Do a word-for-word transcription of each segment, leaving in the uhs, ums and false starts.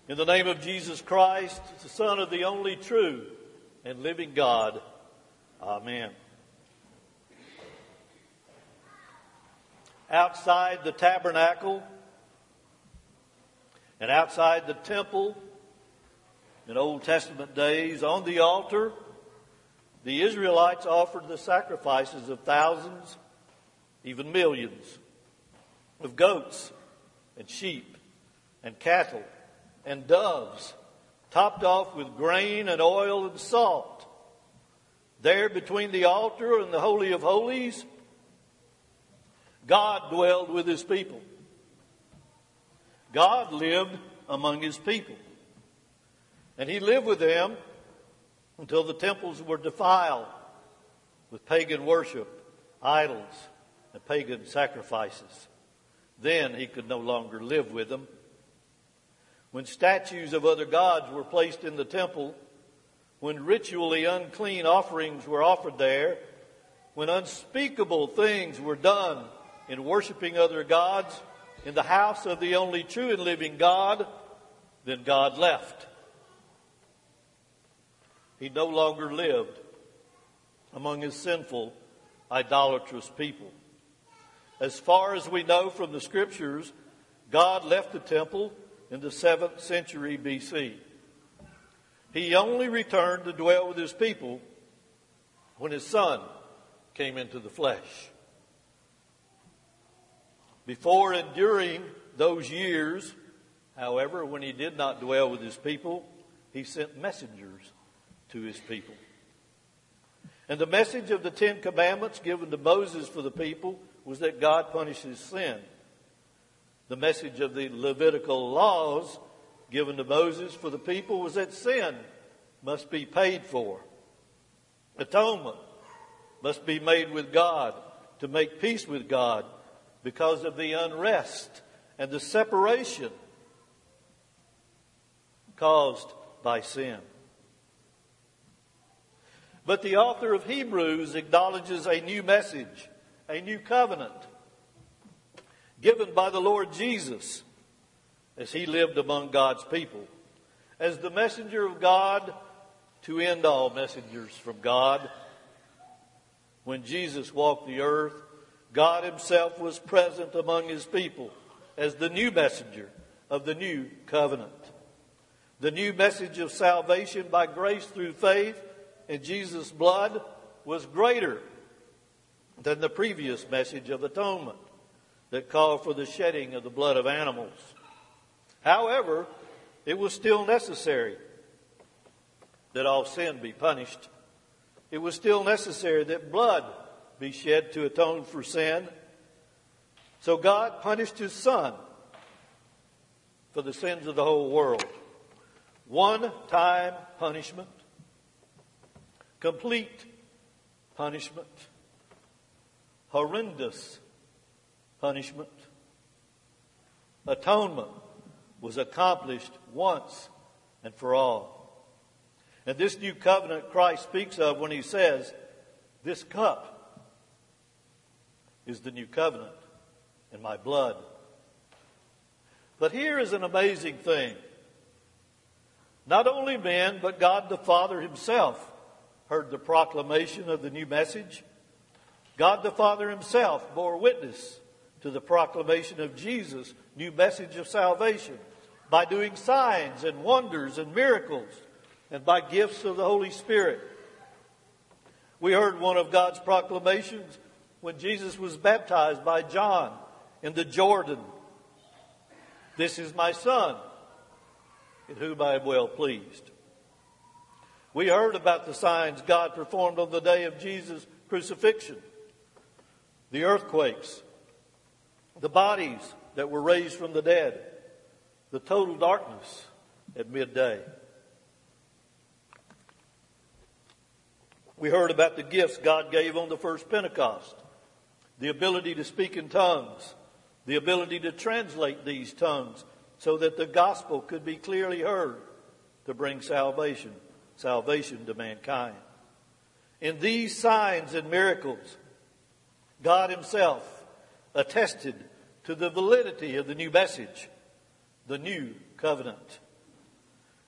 In the name of Jesus Christ, the Son of the only true and living God. Amen. Outside the tabernacle and outside the temple in Old Testament days, on the altar, the Israelites offered the sacrifices of thousands, even millions, of goats and sheep and cattle and doves, topped off with grain and oil and salt. There between the altar and the Holy of Holies, God dwelled with his people. God lived among his people. And he lived with them until the temples were defiled with pagan worship, idols, and pagan sacrifices. Then he could no longer live with them. When statues of other gods were placed in the temple, when ritually unclean offerings were offered there, when unspeakable things were done in worshiping other gods in the house of the only true and living God, then God left. He no longer lived among his sinful, idolatrous people. As far as we know from the scriptures, God left the temple in the seventh century B C. He only returned to dwell with his people when his Son came into the flesh. Before and during those years, however, when he did not dwell with his people, he sent messengers to his people. And the message of the Ten Commandments given to Moses for the people was that God punishes sin. The message of the Levitical laws given to Moses for the people was that sin must be paid for. Atonement must be made with God to make peace with God because of the unrest and the separation caused by sin. But the author of Hebrews acknowledges a new message, a new covenant given by the Lord Jesus as he lived among God's people, as the messenger of God to end all messengers from God. When Jesus walked the earth, God himself was present among his people as the new messenger of the new covenant. The new message of salvation by grace through faith in Jesus' blood was greater than the previous message of atonement that called for the shedding of the blood of animals. However, it was still necessary that all sin be punished. It was still necessary that blood be shed to atone for sin. So God punished his Son for the sins of the whole world. One-time punishment, complete punishment, horrendous punishment. Atonement was accomplished once and for all. And this new covenant Christ speaks of when he says, this cup is the new covenant in my blood. But here is an amazing thing. Not only men, but God the Father himself heard the proclamation of the new message. God the Father himself bore witness to the proclamation of Jesus' new message of salvation by doing signs and wonders and miracles and by gifts of the Holy Spirit. We heard one of God's proclamations when Jesus was baptized by John in the Jordan. This is my Son, in whom I am well pleased. We heard about the signs God performed on the day of Jesus' crucifixion. The earthquakes, the bodies that were raised from the dead, the total darkness at midday. We heard about the gifts God gave on the first Pentecost, the ability to speak in tongues, the ability to translate these tongues so that the gospel could be clearly heard to bring salvation, salvation to mankind. In these signs and miracles, God himself attested to the validity of the new message, the new covenant.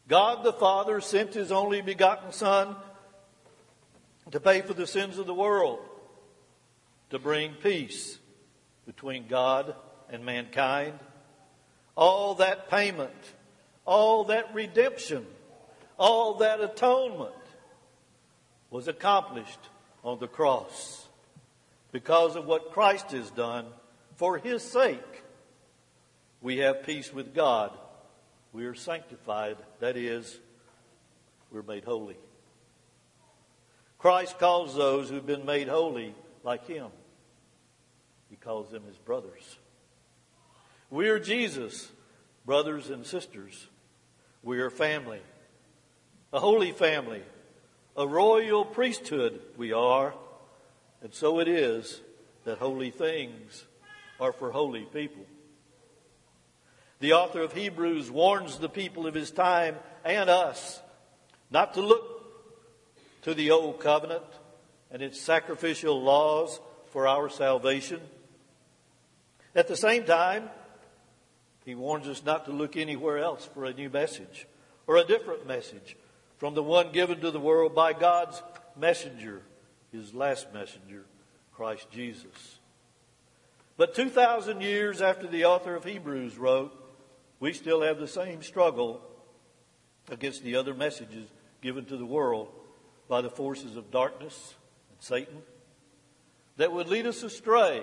God the Father sent His only begotten Son to pay for the sins of the world, to bring peace between God and mankind. All that payment, all that redemption, all that atonement was accomplished on the cross because of what Christ has done. For His sake, we have peace with God. We are sanctified. That is, we're made holy. Christ calls those who've been made holy like Him. He calls them His brothers. We are Jesus' brothers and sisters. We are family, a holy family, a royal priesthood we are. And so it is that holy things are for holy people. The author of Hebrews warns the people of his time and us not to look to the old covenant and its sacrificial laws for our salvation. At the same time, he warns us not to look anywhere else for a new message or a different message from the one given to the world by God's messenger, His last messenger, Christ Jesus. But two thousand years after the author of Hebrews wrote, we still have the same struggle against the other messages given to the world by the forces of darkness and Satan that would lead us astray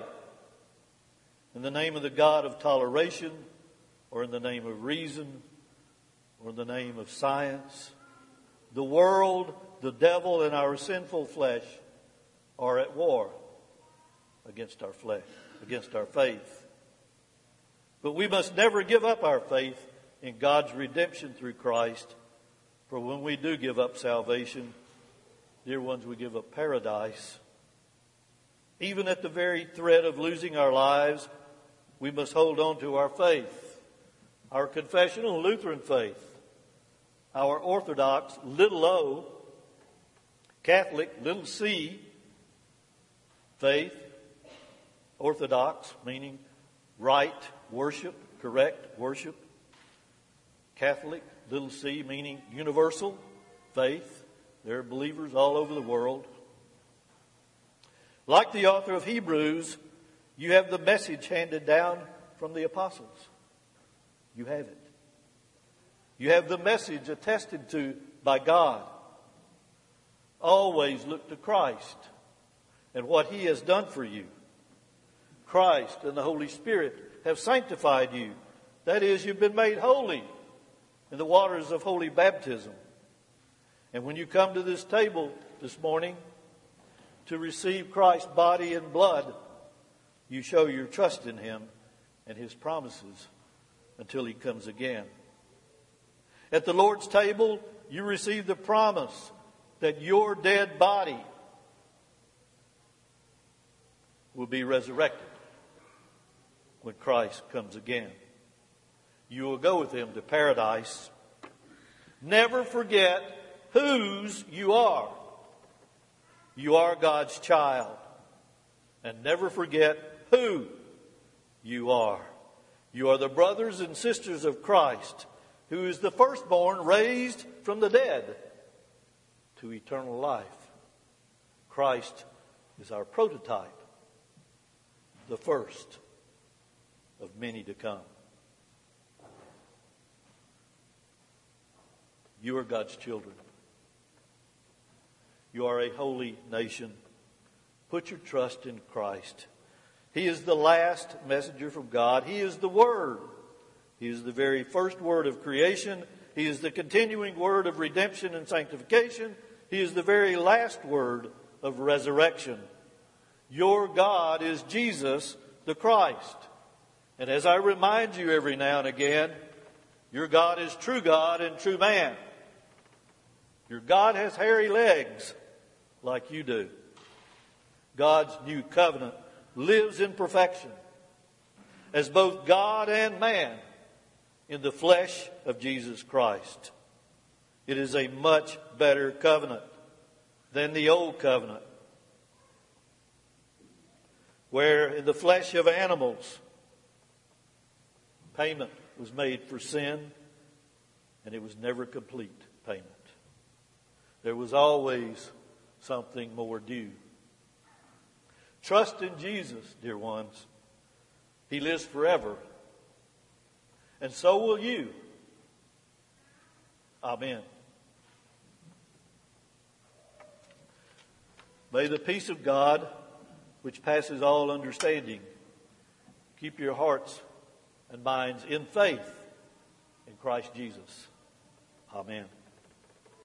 in the name of the God of toleration, or in the name of reason, or in the name of science. The world, the devil, and our sinful flesh are at war against our flesh, against our faith. But we must never give up our faith in God's redemption through Christ. For when we do give up salvation, dear ones, we give up paradise. Even at the very threat of losing our lives, we must hold on to our faith, our confessional Lutheran faith, our Orthodox little o, Catholic little c faith, Orthodox meaning right worship, correct worship, Catholic little c meaning universal faith. There are believers all over the world. Like the author of Hebrews, you have the message handed down from the apostles. You have it. You have the message attested to by God. Always look to Christ and what He has done for you. Christ and the Holy Spirit have sanctified you. That is, you've been made holy in the waters of holy baptism. And when you come to this table this morning to receive Christ's body and blood, you show your trust in Him and His promises until He comes again. At the Lord's table, you receive the promise that your dead body will be resurrected when Christ comes again. You will go with Him to paradise. Never forget whose you are. You are God's child. And never forget who you are. You are the brothers and sisters of Christ, who is the firstborn raised from the dead to eternal life. Christ is our prototype, the first of many to come. You are God's children. You are a holy nation. Put your trust in Christ. He is the last messenger from God. He is the Word. He is the very first word of creation. He is the continuing word of redemption and sanctification. He is the very last word of resurrection. Your God is Jesus the Christ. And as I remind you every now and again, your God is true God and true man. Your God has hairy legs like you do. God's new covenant lives in perfection as both God and man in the flesh of Jesus Christ. It is a much better covenant than the old covenant, where in the flesh of animals payment was made for sin, and it was never complete payment. There was always something more due. Trust in Jesus, dear ones. He lives forever, and so will you. Amen. May the peace of God, which passes all understanding, keep your hearts and minds in faith in Christ Jesus. Amen.